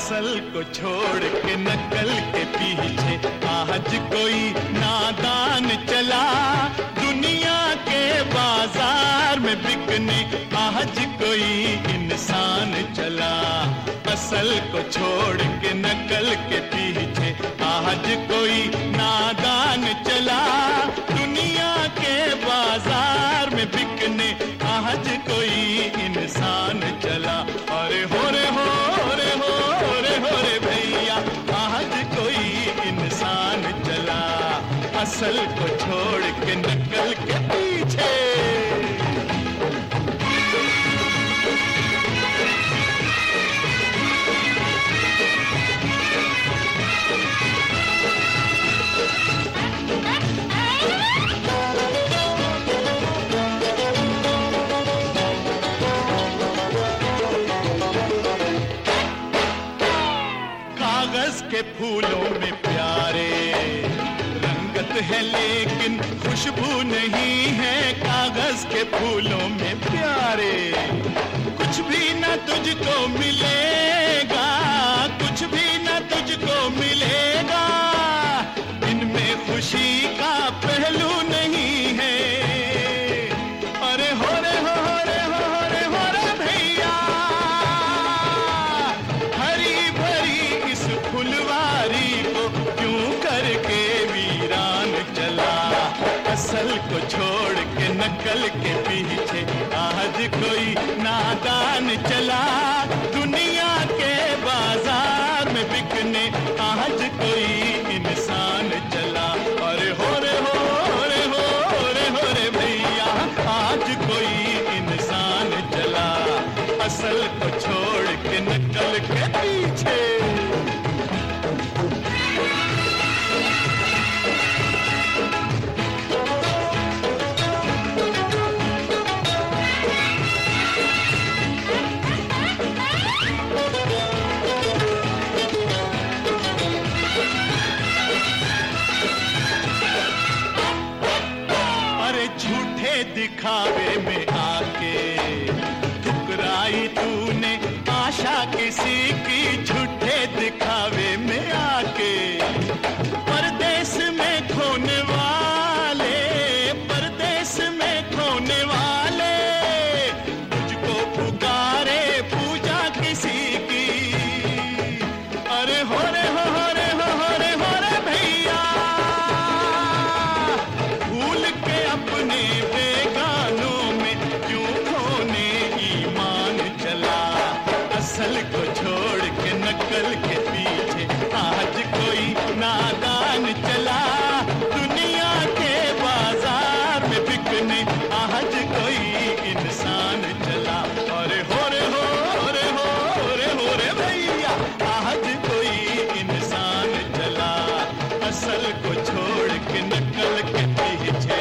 असल को छोड़ के नकल के पीछे आज कोई नादान चला। दुनिया के बाजार में बिकने आज कोई इंसान चला। असल को छोड़ के नकल के पीछे आज कोई नादान चला। दुनिया के बाजार में बिकने आज कोई इंसान चला। अरे हो रे हो रे हो रे हो रे भैया, आज कोई इंसान चला। असल को छोड़ के नकल के पीछे। कागज के फूलों में प्यारे रंगत है लेकिन खुशबू नहीं है। कागज के फूलों में प्यारे कुछ भी न तुझको मिलेगा, कुछ भी न तुझको मिलेगा। इनमें खुशी का पहलू नहीं है। अरे हो रे हो रे हो रे हो रे भैया, हरी भरी इस फुलवारी को क्यों करके वीरान चला। असल को छोड़ के नकल के पीछे आज कोई नादान चला। दुनिया के बाजार में बिकने आज कोई इंसान चला। अरे हो रे हो रे हो रे हो रे भैया, आज कोई इंसान चला। असल को छोड़ के नकल के पीछे। झूठे दिखावे में आके ठुकराई तूने आशा किसी की। झूठे दिखावे में आके परदेश में खोने वाले, परदेश में खोने वाले तुझको पुकारे पूजा किसी की। अरे हो रे हो रे हो रे हो रे भैया, भूल के अपने बेगानों में क्यों खोने ईमान चला। असल को छोड़ के नकल के पीछे आज कोई नादान चला। दुनिया के बाजार में बिकने आज कोई इंसान चला। अरे हो रे हो रे हो रे हो रे भैया, आज कोई इंसान चला। असल को छोड़ के नकल के पीछे।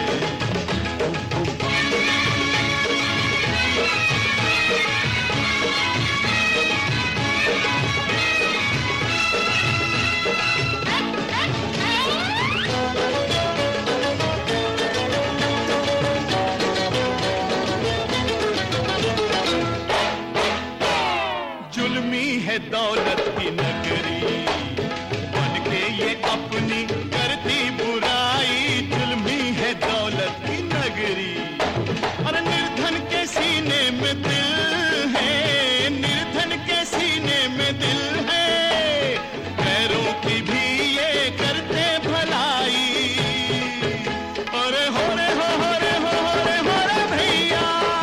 जुल्मी है दौलत की नगरी बन के ये अपनी करती बुराई। जुल्मी है दौलत की नगरी और निर्धन के सीने में दिल है, निर्धन के सीने में दिल है। गैरों की भी ये करते भलाई। अरे हो रे हो रे हो रे हो रे भैया,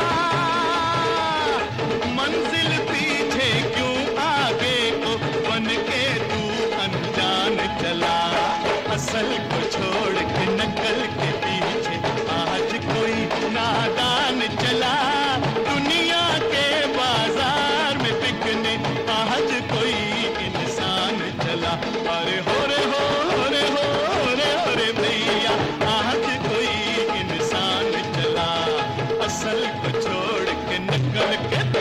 मंजिल पीछे क्यों आगे को बन के तू अनजान चला। असल को छोड़ के नकल के पीछे आज कोई नादान चला। दुनिया के बाजार में बिकने आज कोई इंसान चला। अरे हो रे हो रे हो रे हो रे भैया, आज कोई इंसान चला। असल को छोड़ के नकल के